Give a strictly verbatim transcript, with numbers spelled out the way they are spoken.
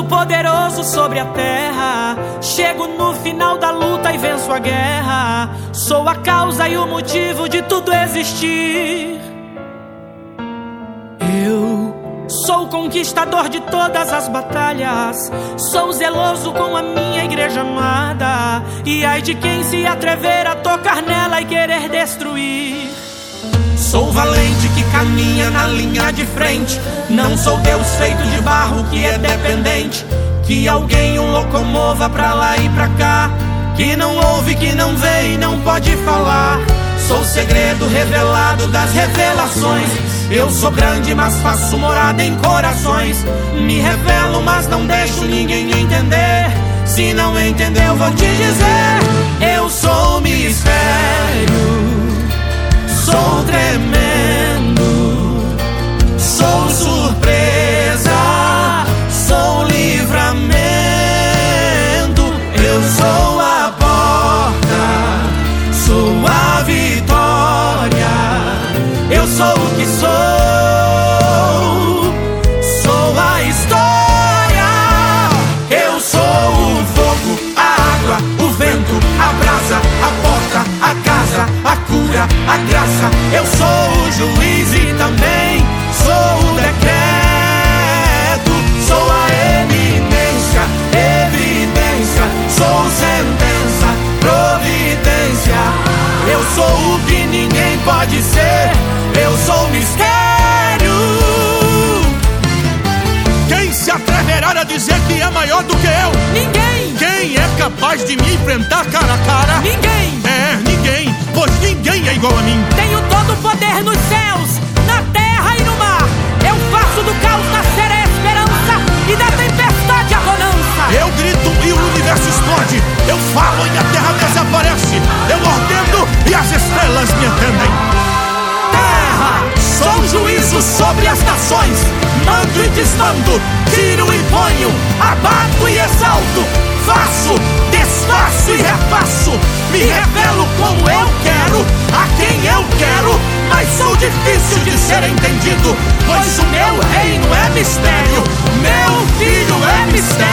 Todo-Poderoso sobre a terra. Chego no final da luta e venço a guerra. Sou a causa e o motivo de tudo existir. Eu sou o conquistador de todas as batalhas. Sou zeloso com a minha igreja amada. E ai de quem se atrever a tocar nela e querer destruir. Sou valente que caminha na linha de frente. Não sou Deus feito de barro que é dependente. Que alguém o locomova pra lá e pra cá. Que não ouve, que não vê e não pode falar. Sou o segredo revelado das revelações. Eu sou grande, mas faço morada em corações. Me revelo, mas não deixo ninguém entender. Se não entendeu, vou te dizer. Eu sou o mistério. Sou tremendo, sou surpresa, sou livramento. Eu sou a porta, sou a vitória. Eu sou o que sou, sou a história. Eu sou o fogo, a água, o vento, a brasa, a porta, a casa, a cura, a graça. Eu sou o juiz e também sou o decreto. Sou a eminência, evidência. Sou sentença, providência. Eu sou o que ninguém pode ser. Eu sou o mistério. Quem se atreverá a dizer que é maior do que eu? Ninguém. Quem é capaz de me enfrentar cara a cara? Ninguém. É, ninguém, pois ninguém é igual a mim. Tenho todo o poder nos céus, na terra e no mar. Eu faço do caos nascer a esperança e da tempestade a bonança. Eu grito e o universo explode. Eu falo e a terra desaparece. Eu ordeno e as estrelas me entendem. Terra, sou juízo sobre as nações. Mando e desmando, tiro e ponho, abato e exalto. Faço, desfaço e refaço. Me revelo como eu quero, a quem eu quero. Mas sou difícil de ser entendido, pois o meu reino é mistério. Meu filho é mistério.